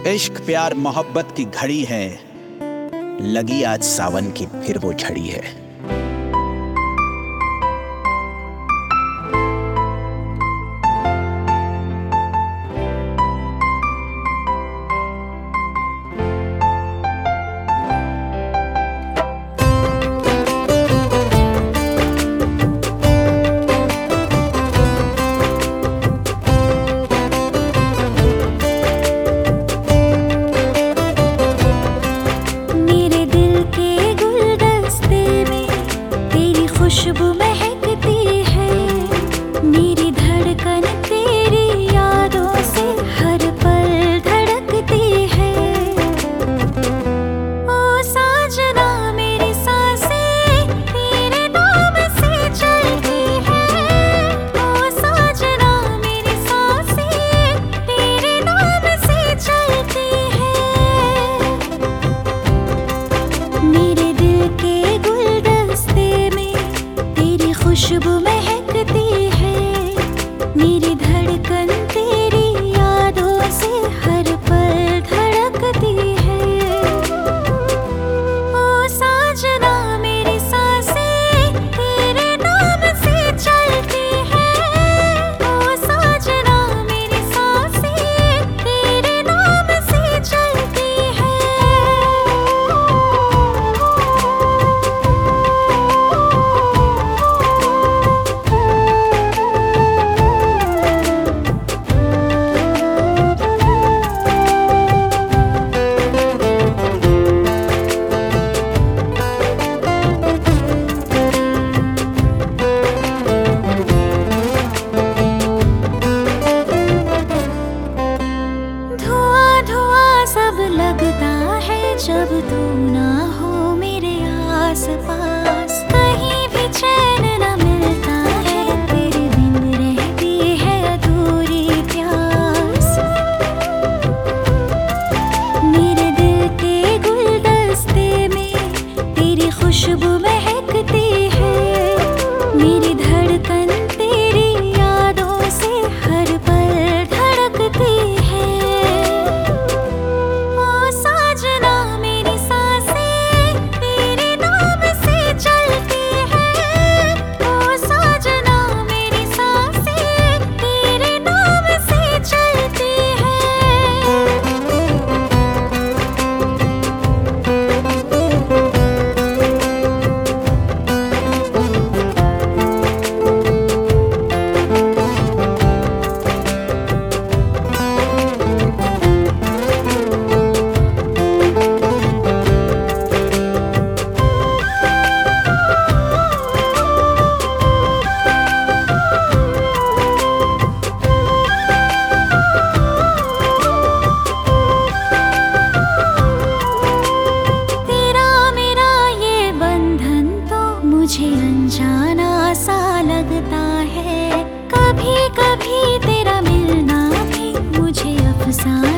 इश्क प्यार मोहब्बत की घड़ी है, लगी आज सावन की फिर वो झड़ी है। खुशबू महकती है, मेरी धड़कन तेरी यादों से हर पल धड़कती है। ओ साजना मेरी सांसें तेरे नाम से चलती है। ओ साजना मेरी सांसें तेरे नाम से चलती है। मेरे दिल के गुलदस्ते में खुशबू महकती है, मेरी धड़कन तेरी यादों से हर पल धड़कती है। ओ साजना मेरी सांसें तेरे नाम से चलती है। ओ साजना मेरी सांसें तेरे नाम से चलती है। लगता है जब तू ना हो मेरे आसपास, कहीं भी चैन न मिलता है, तेरे बिन रहती है अधूरी प्यास। मेरे दिल के गुलदस्ते में तेरी खुशबू महकती है, मेरी धड़कन तेरी यादों से हर पल धड़कती है। मुझे अनजाना सा लगता है, कभी कभी तेरा मिलना भी मुझे अफसाना